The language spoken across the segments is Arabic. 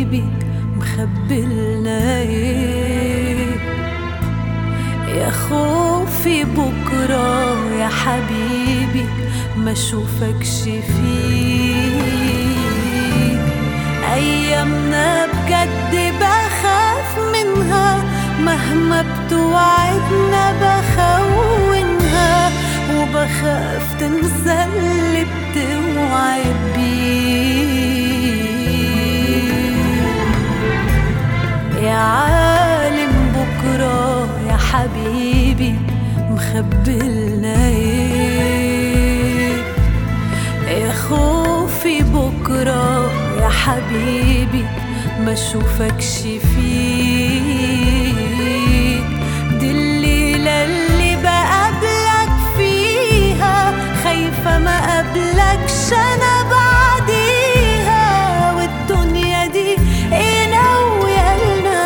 حبيبي مخبلنا ايه؟ يا خوفي بكرة يا حبيبي ما اشوفكش فيك. ايامنا بجد بخاف منها، مهما بتوعدنا بخونها، وبخاف تنسى اللي بتوعد بيه. يا عالم بكرة يا حبيبي مخبلنا ايه؟ يا خوفي بكرة يا حبيبي ما اشوفكش فيك. دي الليلة اللي بقابلك فيها، خايفة ما قابلكش انا بعديها، والدنيا دي ايه ناوية لنا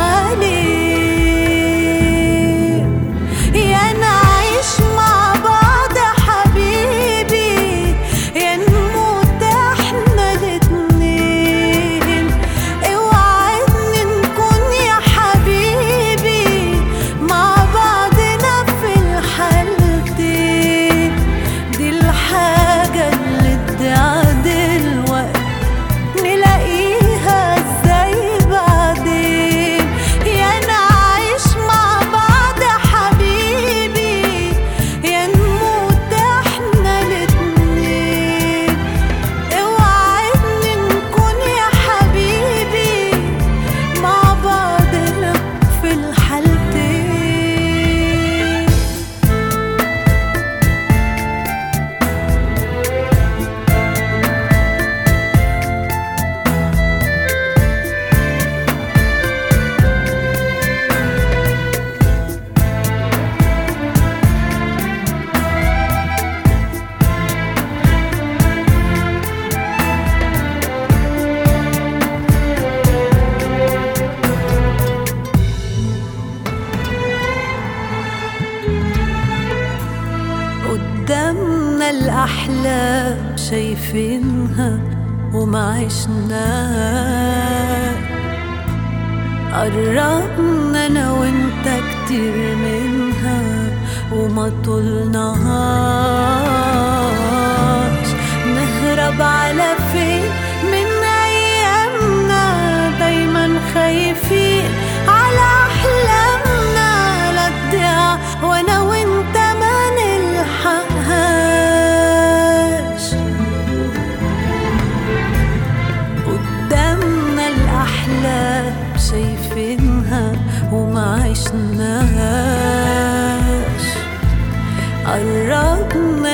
عليه؟ يا نعيش مع بعض يا حبيبي، يا نموت احنا الاتنين. اوعدني نكون يا حبيبي مع بعضنا في الحالتين. دي الحاجة اللي ادعى دلوقتي نلاقيها ازاي بعدين. يا نعيش مع بعض يا حبيبي، يا نموت احنا الاتنين. اوعدني نكون يا حبيبي مع بعضنا في الحالتين. قدامنا الأحلام شايفينها وما عشناها، قربنا أنا وإنت كتير منها وما طولناهاش. نهرب على فين من أيامنا، دايما خايفين على أحلامنا لا تضيع وأنا وإنت ما نلحقهاش. قدامنا الأحلام شايفينها وما عشناهاش، قربنا